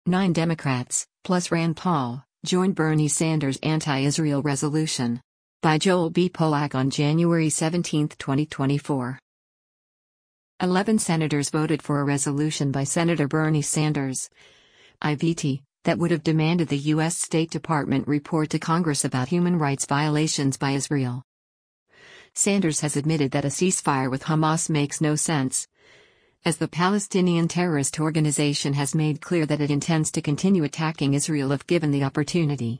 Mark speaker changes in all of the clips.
Speaker 1: 9 Democrats, plus Rand Paul, joined Bernie Sanders' anti-Israel resolution. By Joel B. Polak on January 17, 2024. 11 senators voted for a resolution by Senator Bernie Sanders, IVT, that would have demanded the U.S. State Department report to Congress about human rights violations by Israel. Sanders has admitted that a ceasefire with Hamas makes no sense, as the Palestinian terrorist organization has made clear that it intends to continue attacking Israel if given the opportunity.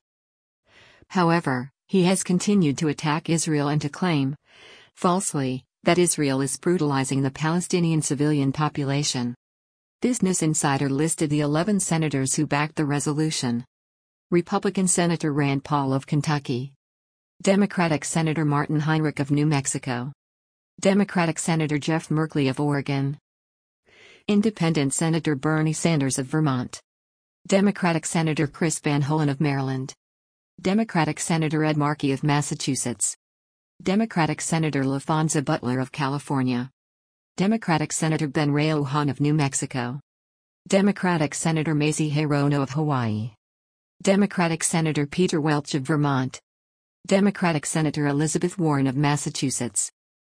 Speaker 1: However, he has continued to attack Israel and to claim, falsely, that Israel is brutalizing the Palestinian civilian population. Business Insider listed the 11 senators who backed the resolution. Republican Senator Rand Paul of Kentucky. Democratic Senator Martin Heinrich of New Mexico. Democratic Senator Jeff Merkley of Oregon. Independent Senator Bernie Sanders of Vermont. Democratic Senator Chris Van Hollen of Maryland. Democratic Senator Ed Markey of Massachusetts. Democratic Senator LaFonza Butler of California. Democratic Senator Ben Ray Ohan of New Mexico. Democratic Senator Mazie Hirono of Hawaii. Democratic Senator Peter Welch of Vermont. Democratic Senator Elizabeth Warren of Massachusetts.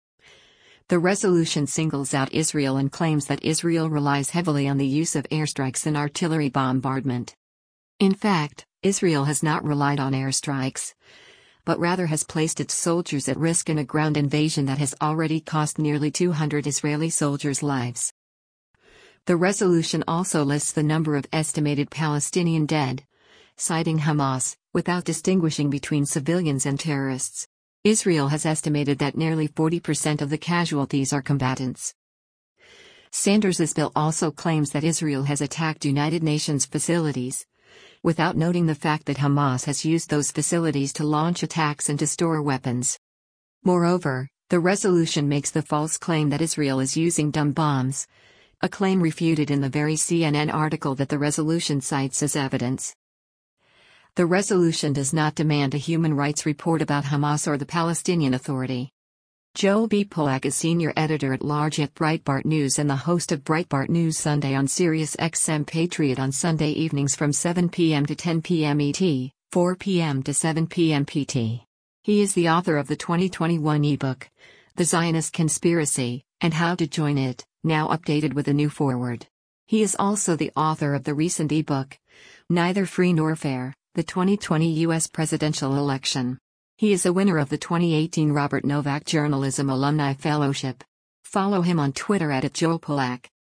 Speaker 1: The resolution singles out Israel and claims that Israel relies heavily on the use of airstrikes and artillery bombardment. In fact, Israel has not relied on airstrikes, but rather has placed its soldiers at risk in a ground invasion that has already cost nearly 200 Israeli soldiers' lives. The resolution also lists the number of estimated Palestinian dead, citing Hamas, without distinguishing between civilians and terrorists. Israel has estimated that nearly 40% of the casualties are combatants. Sanders' bill also claims that Israel has attacked United Nations facilities, without noting the fact that Hamas has used those facilities to launch attacks and to store weapons. Moreover, the resolution makes the false claim that Israel is using dumb bombs, a claim refuted in the very CNN article that the resolution cites as evidence. The resolution does not demand a human rights report about Hamas or the Palestinian Authority. Joel B. Polak is senior editor-at-large at Breitbart News and the host of Breitbart News Sunday on Sirius XM Patriot on Sunday evenings from 7 p.m. to 10 p.m. ET, 4 p.m. to 7 p.m. PT. He is the author of the 2021 ebook, The Zionist Conspiracy, and How to Join It, now updated with a new foreword. He is also the author of the recent ebook, Neither Free Nor Fair, the 2020 U.S. Presidential Election. He is a winner of the 2018 Robert Novak Journalism Alumni Fellowship. Follow him on Twitter @JoelPolak.